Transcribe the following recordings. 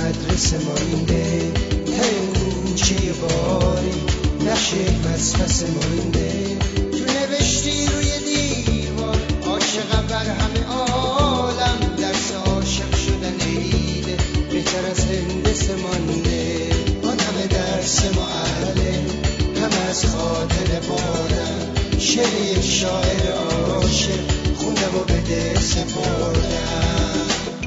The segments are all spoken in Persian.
مدرسه مانده، ته کوچه باری نقش فسفس مانده. تو نوشتی روی دیوار عاشقم بر همه عالم، درس عاشق شدن عیده بهتر از هندسه مانده. آن همه درس معلم هم از خاطر بادم، شعر یک شاعر عاشق خوندم و به دل سپردم.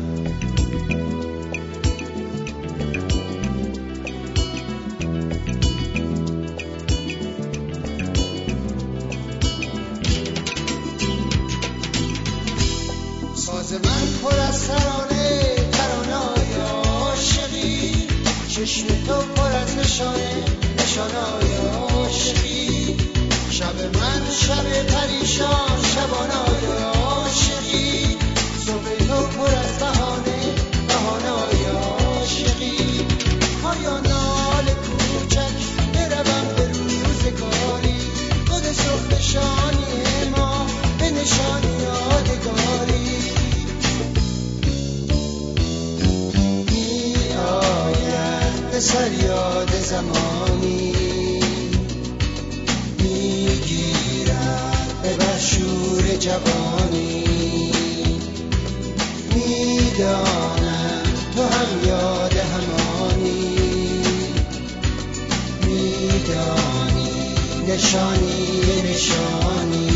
ساز من پر از ترانه، ترانه‌های عاشقی، چشم تو پر از نشانه، نشانه‌های عاشقی. شب من شب پریشان، شبانه‌های عاشقی، صبح تو پر از بهانه، بهانه‌های عاشقی. آیا ناله کوچک بروم به روزگاری، گل سرخ نشانی ما به نشان یادگاری. به سر یاد زمانی میگیرد به بشور جوانی. میدانم تو هم یاد همانی، میدانی نشانی نشانی.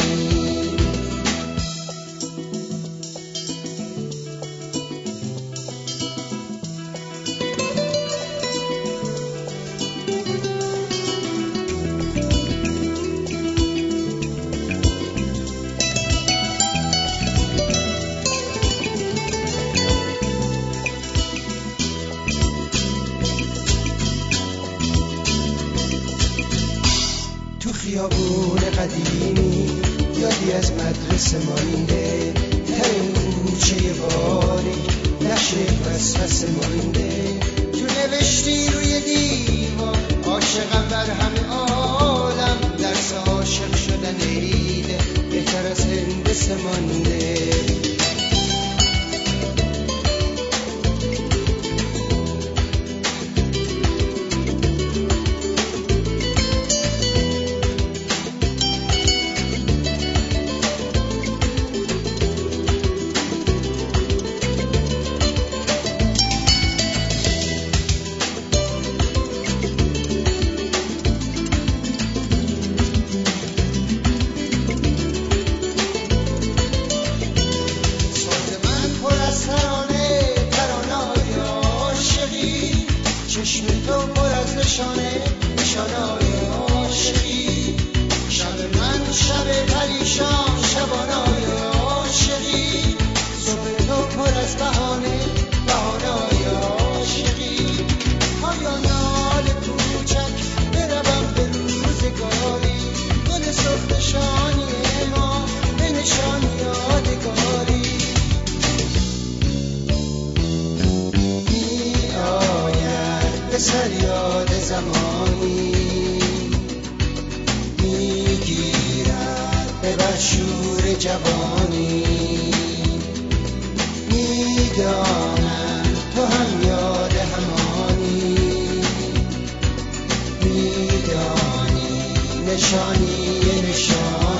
تو خیابون قدیمی یادی از مدرسه مانده، ته کوچه باریک نقش فسفس مانده. تو نوشتی روی دیوار عاشقم بر همه عالم، درس عاشق شدن عیده بهتر از هندسه مانده. چشم تو پر از نشانه، نشانه‌های عاشقی. شب من شب پریشان، شبانه‌های عاشقی. صبح تو پر از بهانه، بهانه‌های عاشقی. آیا ناله کوچک بروم به روزگاری، گل سرخ نشانی ما به نشان یادگاری. به سر یاد زمانی میگیرد به بشور جوانی. میدانم تو هم یاد همانی، میدانی نشانی نشانی.